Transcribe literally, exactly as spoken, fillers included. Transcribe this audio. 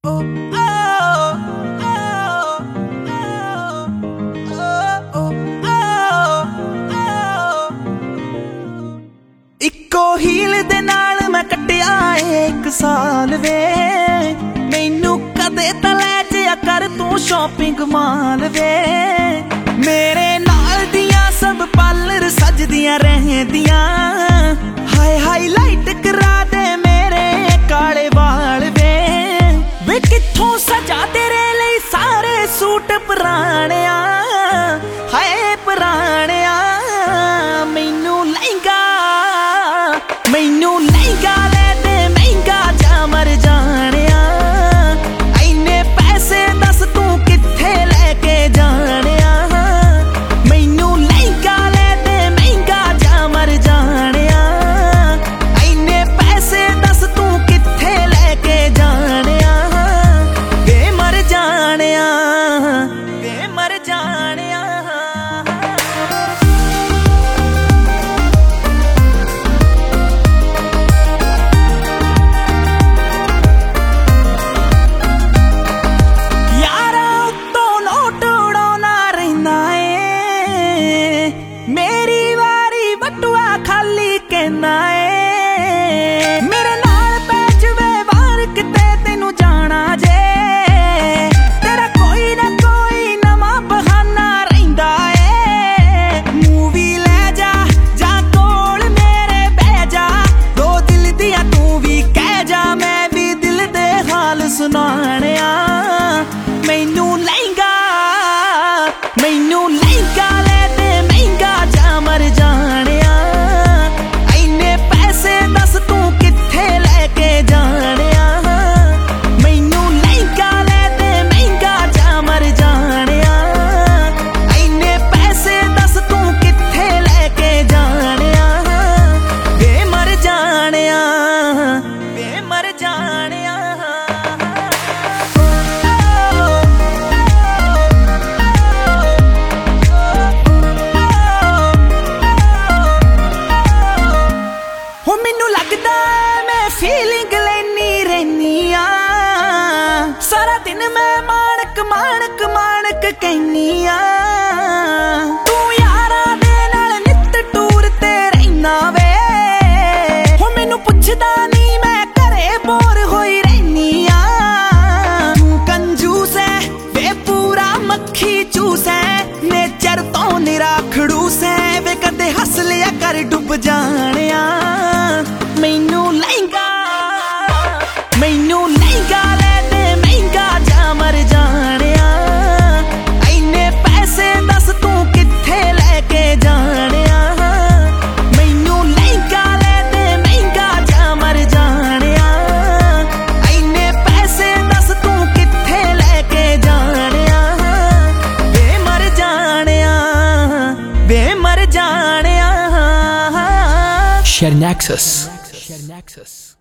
इक्को हील दे नाल मैं कट्टिया एक साल वे मैनू कदे तां लै जिया कर तू शॉपिंग माल वे मेरे नाल दियां सब पार्लर सजदियां रहंदियां हाय हाईलाइट करा दे मेरे काले वाल वे वे कित्थों सजा तेरे लई सारे सूट पुराणिया हाय पुराणिया मैनू लहंगा मैनू लहंगा ले दे महंगा जा मर जानिया इन्ने पैसे दस तू कित्थे लेके जानिया मैनू लहंगा ले दे महंगा जा मर जानिया इन्ने पैसे दस तू कित्थे लेके जानिया वे मर जानिया वे मर जानिया मेरे नाल पै जवे वार किते तेनू जाना जे तेरा कोई ना कोई नवा बहाना रहिंदा ए मूवी ले जा जा कोल मेरे बह जा दो दिल दिया तू भी कह जा मैं भी दिल दे हाल सुनाणिया मैनू लहंगा मैनू लहंगा ले दे महंगा जा मर जानिया फीलिंग लेनी रहनी आ सारा दिन मैं माणक माणक माणक कहनी आ तू यारा दे नाल नित टूर ते रहना वे हो मैनू पुछदा नहीं मैं घरे बोर होई रहनी आ तू कंजूस है वे पूरा मक्खी चूस है नेचर तो निरा खड़ूस है वे कदे हस लिया कर डुब जानिया मैनू लहंगा मैनू लहंगा ले दे महंगा जा मर जानिया इन्ने पैसे दस तू कित्थे लेके जानिया मैनू लहंगा ले दे महंगा जा मर जानिया इन्ने पैसे दस तू कित्थे लेके जानिया वे मर जानिया वे मर जानिया Share Nexus. Share Nexus.